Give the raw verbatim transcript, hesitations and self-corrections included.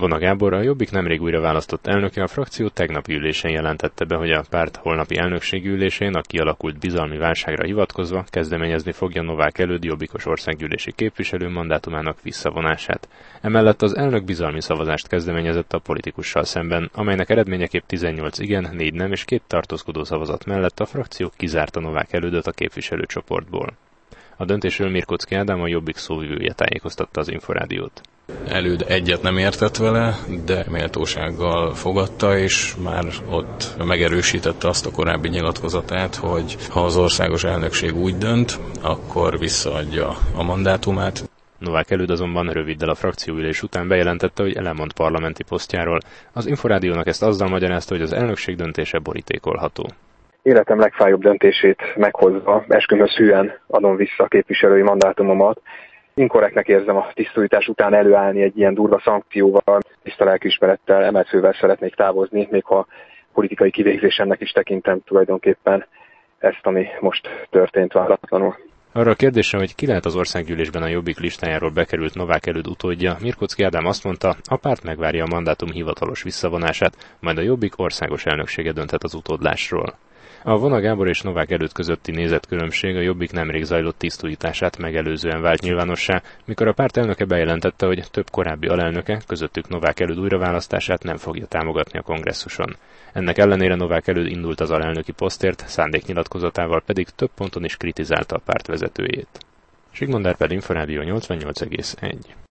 Vona Gábor, a Jobbik nemrég újra választott elnöke, a frakció tegnapi ülésén jelentette be, hogy a párt holnapi elnökségi ülésén a kialakult bizalmi válságra hivatkozva kezdeményezni fogja Novák Előd jobbikos országgyűlési képviselő mandátumának visszavonását. Emellett az elnök bizalmi szavazást kezdeményezett a politikussal szemben, amelynek eredményeképp tizennyolc igen, négy nem és két tartózkodó szavazat mellett a frakció kizárta Novák Elődet a képviselőcsoportból. A döntésről Mirkocki Ádám, a Jobbik szóvivője tájékoztatta az Inforádiót. Előd egyet nem értett vele, de méltósággal fogadta, és már ott megerősítette azt a korábbi nyilatkozatát, hogy ha az országos elnökség úgy dönt, akkor visszaadja a mandátumát. Novák Előd azonban röviddel a frakcióülés után bejelentette, hogy lemond parlamenti posztjáról. Az Inforádiónak ezt azzal magyarázta, hogy az elnökség döntése borítékolható. Életem legfájóbb döntését meghozva, eskümhöz hűen adom vissza a képviselői mandátumomat. Inkorrektnek érzem a tisztújítás után előállni egy ilyen durva szankcióval, tiszta lelkiismerettel, emelfővel szeretnék távozni, még ha politikai kivégzésemnek is tekintem tulajdonképpen ezt, ami most történt váratlanul. Arra a kérdésre, hogy ki lehet az országgyűlésben a Jobbik listájáról bekerült Novák Előd utódja, Mirkocki Ádám azt mondta, a párt megvárja a mandátum hivatalos visszavonását, majd a Jobbik országos elnöksége dönthet az utódlásról. A Vona Gábor és Novák Előd közötti nézetkülönbség a Jobbik nemrég zajlott tisztújítását megelőzően vált nyilvánossá, mikor a párt elnöke bejelentette, hogy több korábbi alelnöke, közöttük Novák Előd újraválasztását nem fogja támogatni a kongresszuson. Ennek ellenére Novák Előd indult az alelnöki posztért, szándéknyilatkozatával pedig több ponton is kritizálta a párt vezetőjét. Sigmond Árpád, Inforádió nyolcvannyolc egész egy.